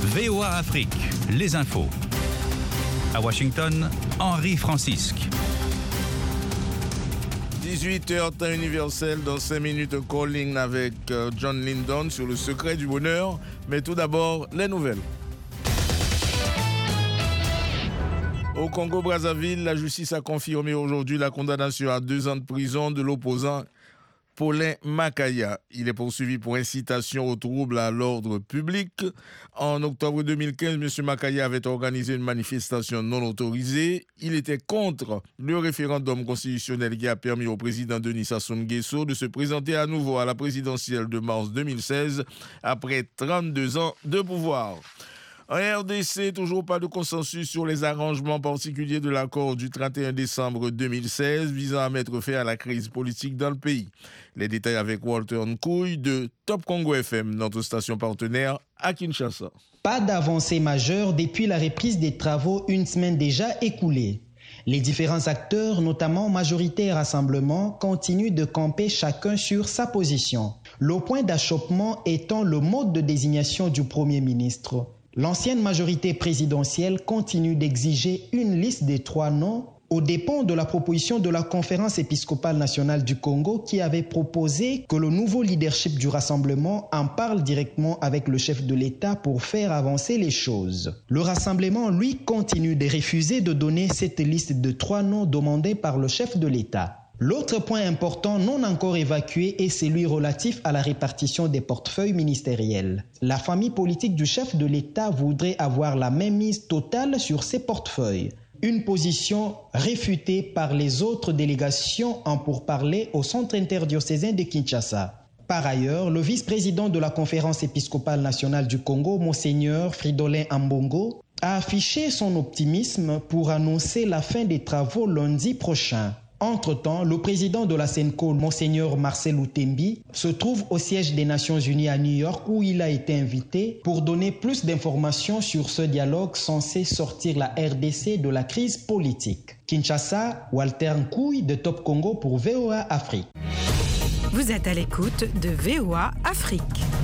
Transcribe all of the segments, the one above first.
VOA Afrique, les infos. À Washington, Henri Francisque. 18h, temps universel, dans 5 minutes, calling avec John Lyndon sur le secret du bonheur. Mais tout d'abord, les nouvelles. Au Congo-Brazzaville, la justice a confirmé aujourd'hui la condamnation à 2 ans de prison de l'opposant Paulin Makaya. Il est poursuivi pour incitation au trouble à l'ordre public. En octobre 2015, M. Makaya avait organisé une manifestation non autorisée. Il était contre le référendum constitutionnel qui a permis au président Denis Sassou Nguesso de se présenter à nouveau à la présidentielle de mars 2016 après 32 ans de pouvoir. En RDC, toujours pas de consensus sur les arrangements particuliers de l'accord du 31 décembre 2016 visant à mettre fin à la crise politique dans le pays. Les détails avec Walter Nkouy de Top Congo FM, notre station partenaire à Kinshasa. Pas d'avancée majeure depuis la reprise des travaux une semaine déjà écoulée. Les différents acteurs, notamment majorité et rassemblement, continuent de camper chacun sur sa position. Le point d'achoppement étant le mode de désignation du Premier ministre. L'ancienne majorité présidentielle continue d'exiger une liste des 3 noms aux dépens de la proposition de la Conférence épiscopale nationale du Congo qui avait proposé que le nouveau leadership du Rassemblement en parle directement avec le chef de l'État pour faire avancer les choses. Le Rassemblement, lui, continue de refuser de donner cette liste de 3 noms demandés par le chef de l'État. L'autre point important non encore évacué est celui relatif à la répartition des portefeuilles ministériels. La famille politique du chef de l'État voudrait avoir la mainmise totale sur ces portefeuilles. Une position réfutée par les autres délégations en pourparlers au centre interdiocésain de Kinshasa. Par ailleurs, le vice-président de la Conférence épiscopale nationale du Congo, Monseigneur Fridolin Ambongo, a affiché son optimisme pour annoncer la fin des travaux lundi prochain. Entre-temps, le président de la SENCO, Monseigneur Marcel Outembi, se trouve au siège des Nations Unies à New York où il a été invité pour donner plus d'informations sur ce dialogue censé sortir la RDC de la crise politique. Kinshasa, Walter Nkouy de Top Congo pour VOA Afrique. Vous êtes à l'écoute de VOA Afrique.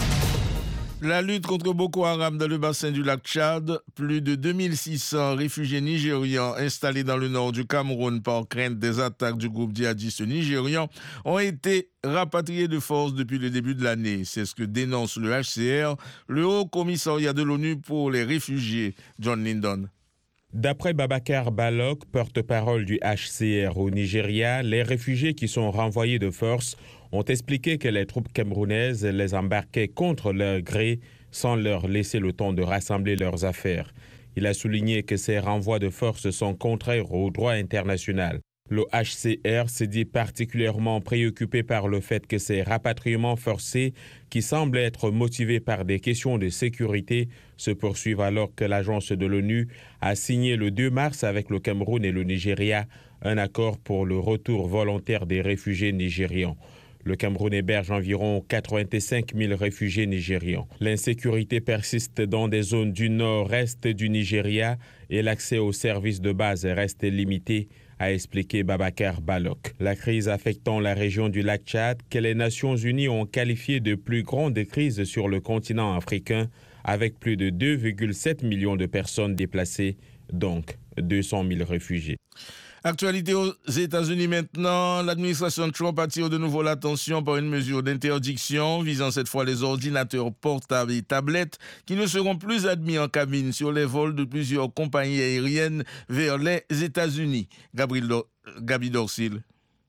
La lutte contre Boko Haram dans le bassin du lac Tchad, plus de 2600 réfugiés nigérians installés dans le nord du Cameroun par crainte des attaques du groupe djihadiste nigérian ont été rapatriés de force depuis le début de l'année. C'est ce que dénonce le HCR, le Haut Commissariat de l'ONU pour les réfugiés, John Lyndon. D'après Babacar Balok, porte-parole du HCR au Nigeria, les réfugiés qui sont renvoyés de force ont expliqué que les troupes camerounaises les embarquaient contre leur gré sans leur laisser le temps de rassembler leurs affaires. Il a souligné que ces renvois de force sont contraires au droit international. Le HCR s'est dit particulièrement préoccupé par le fait que ces rapatriements forcés, qui semblent être motivés par des questions de sécurité, se poursuivent alors que l'agence de l'ONU a signé le 2 mars avec le Cameroun et le Nigeria un accord pour le retour volontaire des réfugiés nigérians. Le Cameroun héberge environ 85 000 réfugiés nigérians. L'insécurité persiste dans des zones du nord-est du Nigeria et l'accès aux services de base reste limité, a expliqué Babacar Balok. La crise affectant la région du lac Tchad, que les Nations Unies ont qualifiée de plus grande crise sur le continent africain, avec plus de 2,7 millions de personnes déplacées, donc 200 000 réfugiés. Actualité aux États-Unis maintenant, l'administration Trump attire de nouveau l'attention par une mesure d'interdiction visant cette fois les ordinateurs portables et tablettes qui ne seront plus admis en cabine sur les vols de plusieurs compagnies aériennes vers les États-Unis. Gabi Dorsil.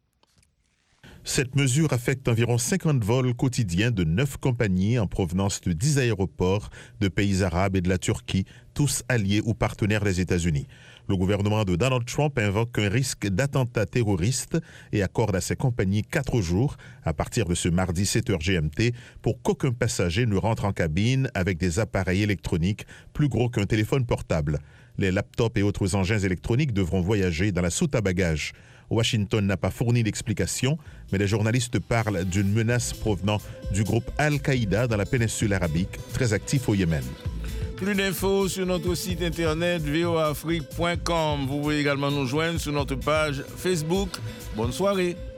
Cette mesure affecte environ 50 vols quotidiens de 9 compagnies en provenance de 10 aéroports de pays arabes et de la Turquie, tous alliés ou partenaires des États-Unis. Le gouvernement de Donald Trump invoque un risque d'attentat terroriste et accorde à ces compagnies 4 jours, à partir de ce mardi 7h GMT, pour qu'aucun passager ne rentre en cabine avec des appareils électroniques plus gros qu'un téléphone portable. Les laptops et autres engins électroniques devront voyager dans la soute à bagages. Washington n'a pas fourni d'explication, mais les journalistes parlent d'une menace provenant du groupe Al-Qaïda dans la péninsule arabique, très actif au Yémen. Plus d'infos sur notre site internet voaafrique.com. Vous pouvez également nous joindre sur notre page Facebook. Bonne soirée.